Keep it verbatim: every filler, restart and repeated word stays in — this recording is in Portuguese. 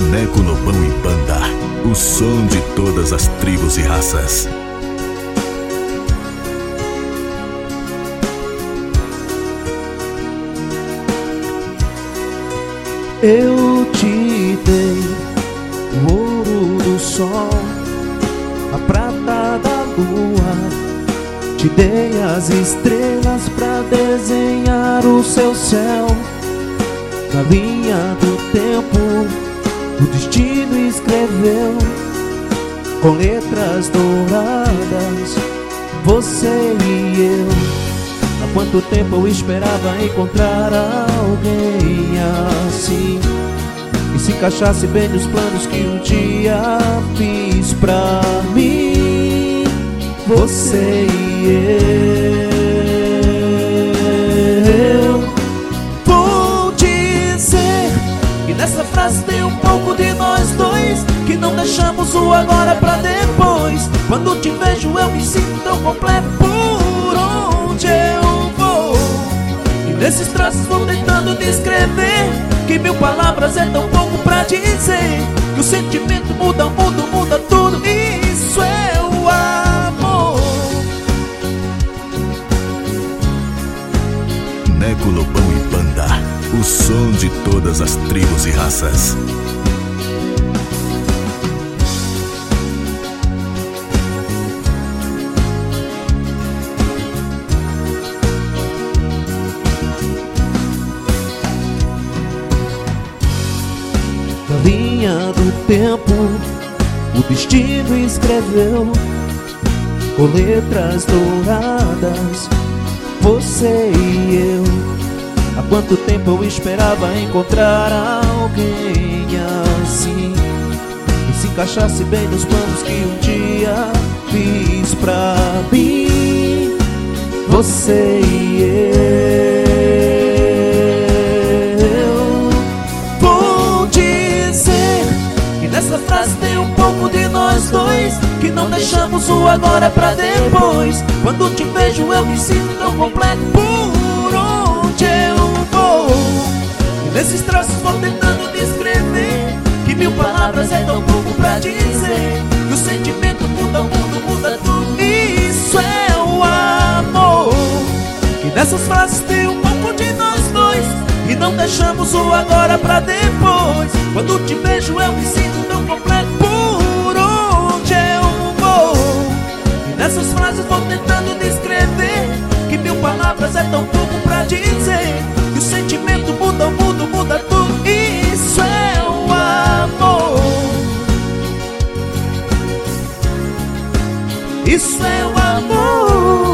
Neco Lobão e Banda, o som de todas as tribos e raças. Eu te dei o ouro do sol, a prata da lua, te dei as estrelas pra desenhar o seu céu. Na linha do tempo, o destino escreveu com letras douradas, você e eu. Há quanto tempo eu esperava encontrar alguém assim, que se encaixasse bem nos planos que um dia fiz pra mim, você e eu. Vou dizer que nessa frase tem um pouco de nós dois, que não deixamos o agora pra depois. Quando te vejo eu me sinto tão completo por onde eu vou, e nesses traços vou tentando descrever que mil palavras é tão pouco pra dizer que o sentimento muda o mundo, muda tudo. Isso é o amor. Neco Lobão e Banda, o som de todas as tribos e raças. Na linha do tempo, o destino escreveu com letras douradas, você e eu. Há quanto tempo eu esperava encontrar alguém assim, que se encaixasse bem nos planos que um dia fiz pra mim, você e eu. Vou dizer que nessa frase tem um pouco de nós dois, que não deixamos o agora pra depois. Quando te vejo eu me sinto tão completo por onde eu vou, e nesses traços vou tentando descrever que mil palavras é tão pouco pra dizer que o sentimento muda o mundo, muda tudo. Isso é o amor. Que nessas frases tem um pouco de nós dois, e não deixamos o agora pra depois. Quando te vejo eu me sinto tão completo por onde eu vou, e nessas frases vou tentando descrever que mil palavras é tão pouco pra dizer que o sentimento muda o mundo, muda tudo. Isso é o amor. Isso é o amor.